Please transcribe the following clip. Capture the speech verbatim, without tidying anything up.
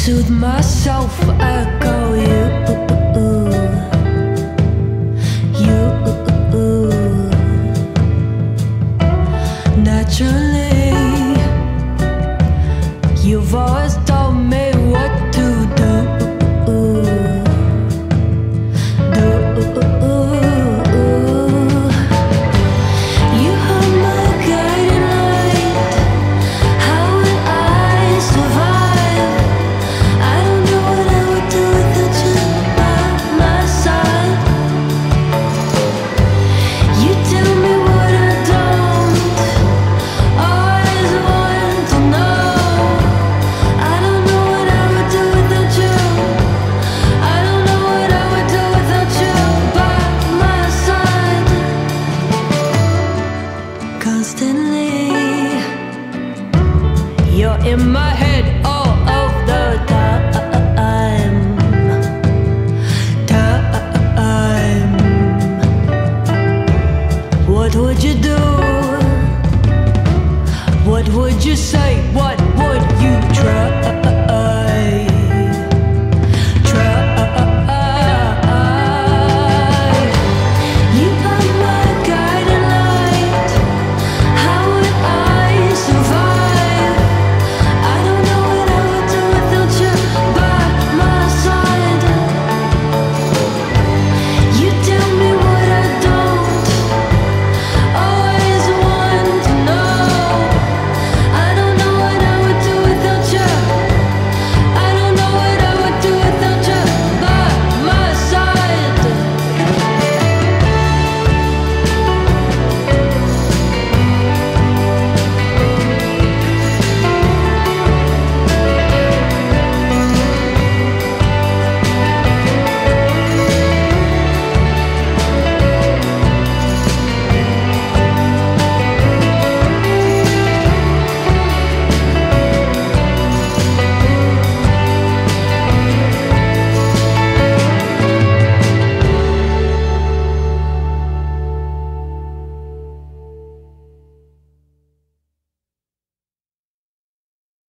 soothe myself, echo you, you. Naturally, you've always told me what to do, do. You are my guiding light. How will I survive? I don't know what I would do without you by my side. You tell me what I don't always want to know. I don't know what I would do without you. I don't know what I would do without you by my side. Constantly, you're in my head all of the time. Time. What would you do? What would you say? What would you try?